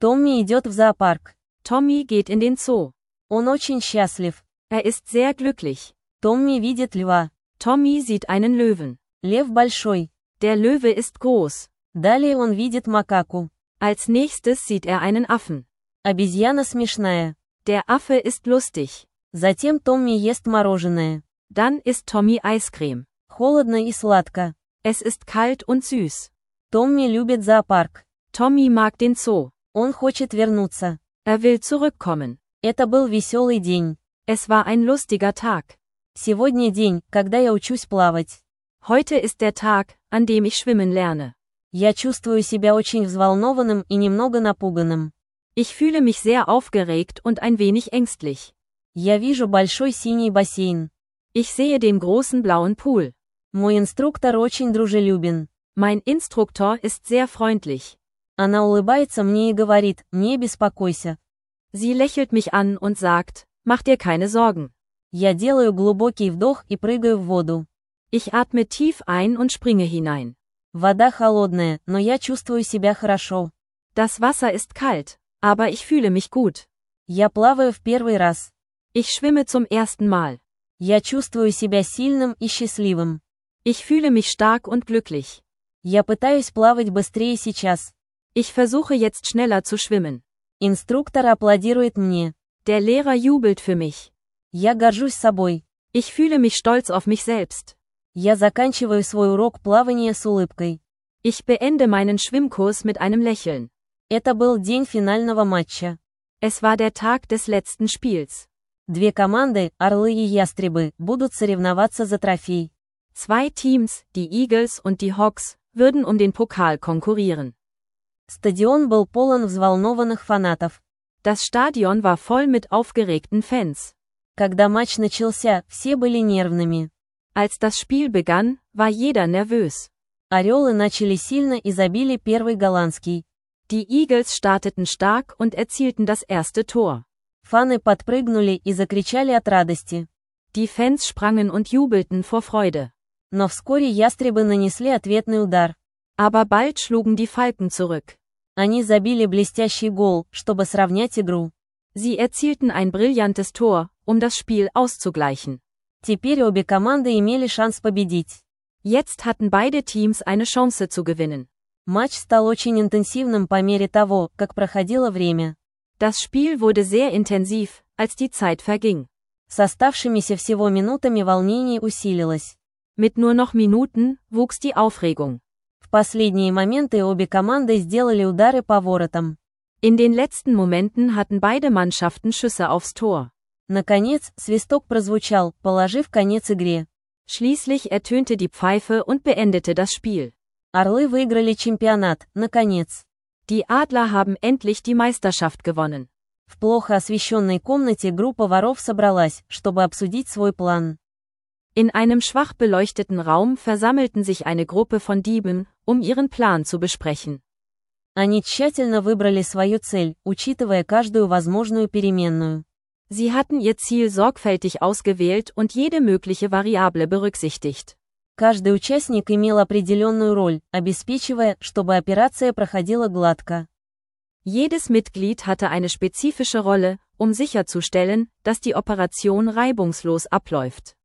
Томми идет в зоопарк. Tommy geht in den Zoo. Он очень счастлив. Ist sehr glücklich. Томми видит льва. Tommy sieht einen Löwen. Лев большой. Der Löwe ist groß. Далее он видит макаку. Als nächstes sieht einen Affen. Обезьяна смешная. Der Affe ist lustig. Затем Томми ест мороженое. Dann isst Tommy Eiscreme. Холодно и сладко. Es ist kalt und süß. Томми любит зоопарк. Tommy mag den Zoo. Он хочет вернуться. Will zurückkommen. Это был веселый день. Es war ein lustiger Tag. Сегодня день, когда я учусь плавать. Heute ist der Tag, an dem ich schwimmen lerne. Я чувствую себя очень взволнованным и немного напуганным. Ich fühle mich sehr aufgeregt und ein wenig ängstlich. Я вижу большой синий бассейн. Ich sehe den großen blauen Pool. Мой инструктор очень дружелюбен. Mein Instruktor ist sehr freundlich. Она улыбается мне и говорит: «Не беспокойся». Sie lächelt mich an und sagt: Mach dir keine Sorgen. Я делаю глубокий вдох и прыгаю в воду. Ich atme tief ein und springe hinein. Вода холодная, но я чувствую себя хорошо. Das Wasser ist kalt, aber ich fühle mich gut. Я плаваю в первый раз. Ich schwimme zum ersten Mal. Я чувствую себя сильным и счастливым. Ich fühle mich stark und glücklich. Я пытаюсь плавать быстрее сейчас. Ich versuche jetzt schneller zu schwimmen. Инструктор аплодирует мне. Der Lehrer jubelt für mich. Я горжусь собой. Ich fühle mich stolz auf mich selbst. Я заканчиваю свой урок плавания с улыбкой. Ich beende meinen Schwimmkurs mit einem Lächeln. Это был день финального матча. Es war der Tag des letzten Spiels. Две команды, орлы и ястребы, будут соревноваться за трофей. Zwei Teams, die Eagles und die Hawks, würden um den Pokal konkurrieren. Стадион был полон взволнованных фанатов. Das Stadion war voll mit aufgeregten Fans. Когда матч начался, все были нервными. Als das Spiel begann, war jeder nervös. Орелы начали сильно и забили первый голландский. Die Eagles starteten stark und erzielten das erste Tor. Фаны подпрыгнули и закричали от радости. Die Fans sprangen und jubelten vor Freude. Но вскоре ястребы нанесли ответный удар. Aber bald schlugen die Falken zurück. Они забили блестящий гол, чтобы сравнять игру. Sie erzielten ein brillantes Tor, um das Spiel auszugleichen. Теперь обе команды имели шанс победить. Jetzt hatten beide Teams eine Chance zu gewinnen. Матч стал очень интенсивным по мере того, как проходило время. Das Spiel wurde sehr intensiv, als die Zeit verging. С оставшимися всего минутами волнение усилилось. Mit nur noch Minuten wuchs die Aufregung. В последние моменты обе команды сделали удары по воротам. In den letzten Momenten hatten beide Mannschaften Schüsse aufs Tor. Наконец, свисток прозвучал, положив конец игре. Schließlich ertönte die Pfeife und beendete das Spiel. Орлы выиграли чемпионат, наконец. Die Adler haben endlich die Meisterschaft gewonnen. В плохо освещенной комнате группа воров собралась, чтобы обсудить свой план. In einem schwach beleuchteten Raum versammelten sich eine Gruppe von Dieben, um ihren Plan zu besprechen. Они тщательно выбрали свою цель, учитывая каждую возможную переменную. Sie hatten ihr Ziel sorgfältig ausgewählt und jede mögliche Variable berücksichtigt. Каждый участник имел определенную роль, обеспечивая, чтобы операция проходила гладко. Jedes Mitglied hatte eine spezifische Rolle, um sicherzustellen, dass die Operation reibungslos abläuft.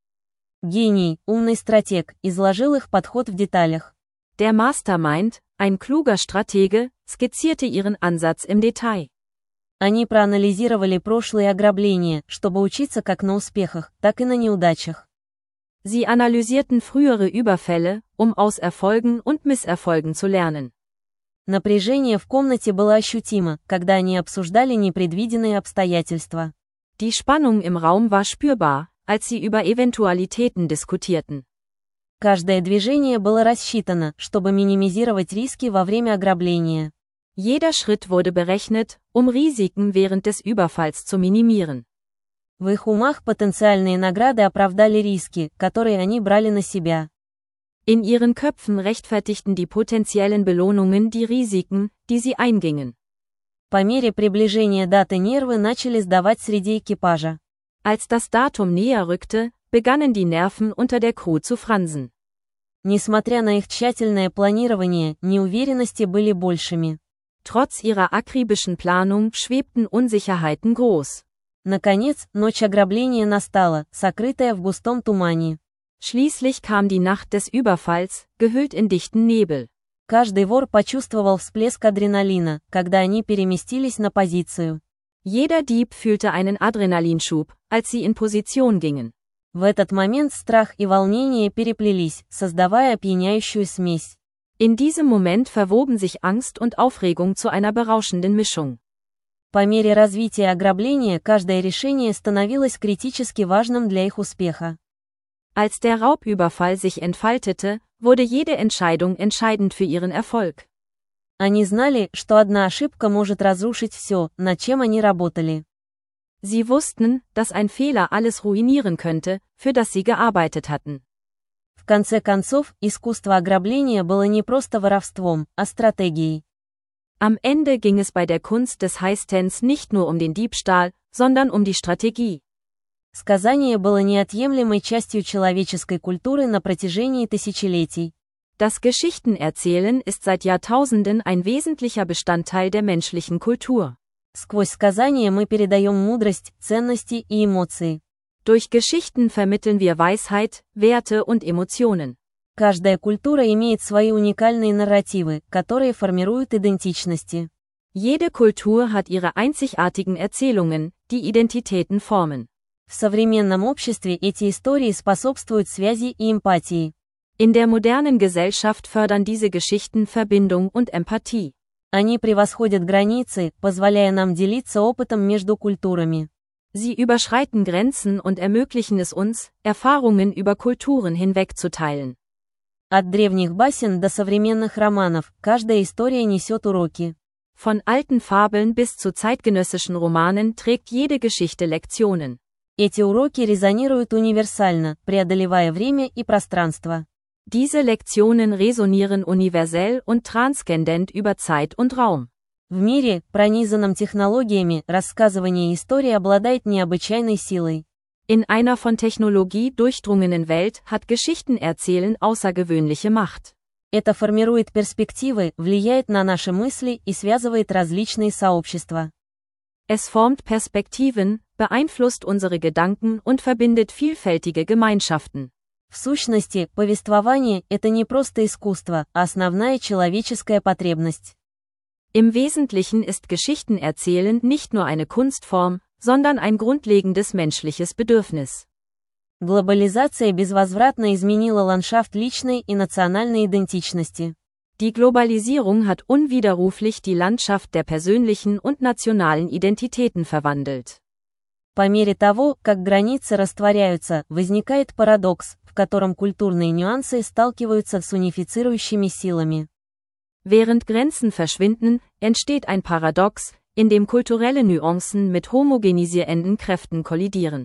Гений, умный стратег, изложил их подход в деталях. Der Mastermind, ein kluger Stratege, skizzierte ihren Ansatz im Detail. Они проанализировали прошлые ограбления, чтобы учиться как на успехах, так и на неудачах. Sie analysierten frühere Überfälle, um aus Erfolgen und Misserfolgen zu lernen. Напряжение в комнате было ощутимо, когда они обсуждали непредвиденные обстоятельства. Die Spannung im Raum war spürbar, als sie über Eventualitäten diskutierten. Каждое движение было рассчитано, чтобы минимизировать риски во время ограбления. Jeder Schritt wurde berechnet, um Risiken während des Überfalls zu minimieren. В их умах потенциальные награды оправдали риски, которые они брали на себя. In ihren Köpfen rechtfertigten die potenziellen Belohnungen die Risiken, die sie eingingen. По мере приближения даты нервы начали сдавать среди экипажа. Als das Datum näher rückte, begannen die Nerven unter der Crew zu fransen. Несмотря на их тщательное планирование, неуверенности были большими. Trotz ihrer akribischen Planung schwebten Unsicherheiten groß. Наконец, ночь ограбления настала, сокрытая в густом тумане. Schließlich kam die Nacht des Überfalls, gehüllt in dichten Nebel. Каждый вор почувствовал всплеск адреналина, когда они переместились на позицию. Jeder Dieb fühlte einen Adrenalinschub, als sie in Position gingen. В этот момент страх и волнение переплелись, создавая опьяняющую смесь. In diesem Moment verwoben sich Angst und Aufregung zu einer berauschenden Mischung. По мере развития ограбления каждое решение становилось критически важным для их успеха. Als der Raubüberfall sich entfaltete, wurde jede Entscheidung entscheidend für ihren Erfolg. Они знали, что одна ошибка может разрушить все, над чем они работали. Sie wussten, dass ein Fehler alles ruinieren könnte, für das sie gearbeitet hatten. В конце концов, искусство ограбления было не просто воровством, а стратегией. Am Ende ging es bei der Kunst des Heistens nicht nur um den Diebstahl, sondern um die Strategie. Сказание было неотъемлемой частью человеческой культуры на протяжении тысячелетий. Das Geschichtenerzählen ist seit Jahrtausenden ein wesentlicher Bestandteil der menschlichen Kultur. Сквозь сказания мы передаем мудрость, ценности и эмоции. Durch Geschichten vermitteln wir Weisheit, Werte und Emotionen. Каждая культура имеет свои уникальные нарративы, которые формируют идентичности. Jede Kultur hat ihre einzigartigen Erzählungen, die Identitäten formen. В современном обществе эти истории способствуют связи и эмпатии. In der modernen Gesellschaft fördern diese Geschichten Verbindung und Empathie. Они превосходят границы, позволяя нам делиться опытом между культурами. Sie überschreiten Grenzen und ermöglichen es uns, Erfahrungen über Kulturen hinweg zu teilen. От древних басен до современных романов, каждая история несет уроки. Von alten Fabeln bis zu zeitgenössischen Romanen trägt jede Geschichte Lektionen. Эти уроки резонируют универсально, преодолевая время и пространство. Diese Lektionen resonieren universell und transzendent über Zeit und Raum. В мире, пронизанном технологиями, рассказывание истории обладает необычайной силой. In einer von Technologie durchdrungenen Welt hat Geschichtenerzählen außergewöhnliche Macht. Это формирует перспективы, влияет на наши мысли и связывает различные сообщества. Es formt Perspektiven, beeinflusst unsere Gedanken und verbindet vielfältige Gemeinschaften. В сущности, повествование – это не просто искусство, а основная человеческая потребность. Im Wesentlichen ist Geschichtenerzählen nicht nur eine Kunstform, sondern ein grundlegendes menschliches Bedürfnis. Глобализация безвозвратно изменила ландшафт личной и национальной идентичности. Die Globalisierung hat unwiderruflich die Landschaft der persönlichen und nationalen Identitäten verwandelt. По мере того, как границы растворяются, возникает парадокс, в котором культурные нюансы сталкиваются с унифицирующими силами. Während Grenzen verschwinden, entsteht ein Paradox, in dem kulturelle Nuancen mit homogenisierenden Kräften kollidieren.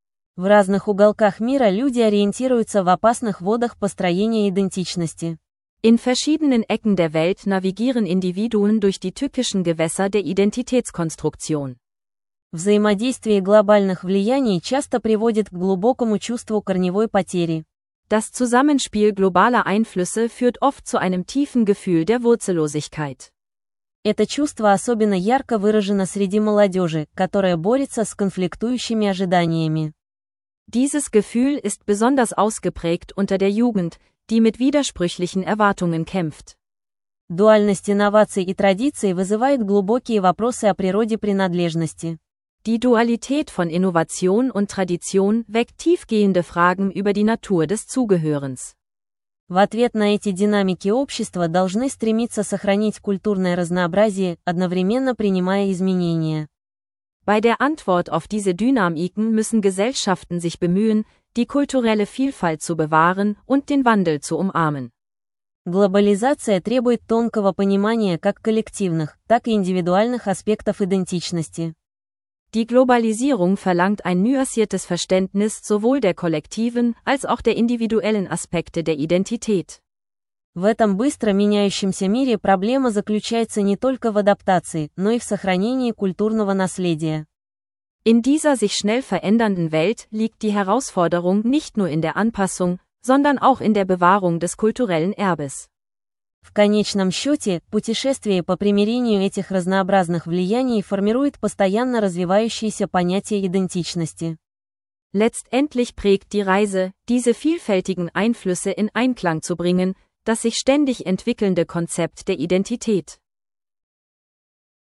В разных уголках мира люди ориентируются в опасных водах построения идентичности. In verschiedenen Ecken der Welt navigieren Individuen durch die tückischen Gewässer der Identitätskonstruktion. Взаимодействие глобальных влияний часто приводит к глубокому чувству корневой потери. Das Zusammenspiel globaler Einflüsse führt oft zu einem tiefen Gefühl der Wurzellosigkeit. Это чувство особенно ярко выражено среди молодежи, которая борется с конфликтующими ожиданиями. Dieses Gefühl ist besonders ausgeprägt unter der Jugend, die mit widersprüchlichen Erwartungen kämpft. Дуальность инноваций и традиций вызывает глубокие вопросы о природе принадлежности. Die Dualität von Innovation und Tradition weckt tiefgehende Fragen über die Natur des Zugehörens. В ответ на эти динамики общества должны стремиться сохранить культурное разнообразие, одновременно принимая изменения. Bei der Antwort auf diese Dynamiken müssen Gesellschaften sich bemühen, die kulturelle Vielfalt zu bewahren und den Wandel zu umarmen. Глобализация требует тонкого понимания как коллективных, так и индивидуальных аспектов идентичности. Die Globalisierung verlangt ein nuanciertes Verständnis sowohl der kollektiven als auch der individuellen Aspekte der Identität. В этом быстро меняющемся мире проблема заключается не только в адаптации, но и в сохранении культурного наследия. In dieser sich schnell verändernden Welt liegt die Herausforderung nicht nur in der Anpassung, sondern auch in der Bewahrung des kulturellen Erbes. В конечном счете, путешествие по примирению этих разнообразных влияний формирует постоянно развивающееся понятие идентичности. Letztendlich prägt die Reise, diese vielfältigen Einflüsse in Einklang zu bringen, das sich ständig entwickelnde Konzept der Identität.